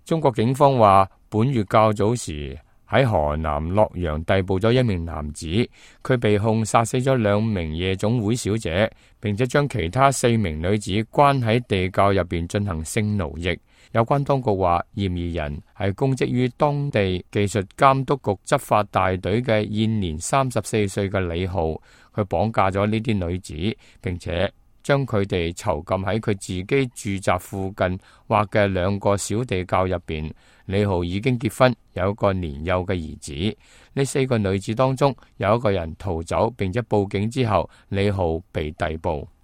中國警方話，本月較早時喺河南洛陽逮捕咗一名男子，佢被控殺死咗2名夜總會小姐，並且將其他4名女子關喺地窖入邊進行性奴役。有關當局話，嫌疑人係公職於當地技術監督局執法大隊嘅現年34歲嘅李浩，佢綁架咗呢啲女子，並且將佢哋囚禁喺佢自己住宅附近挖嘅2個小地窖入邊。李浩已經結婚，有一個年幼嘅兒子。呢4個女子當中有一個人逃走，並且報警之後，李浩被逮捕。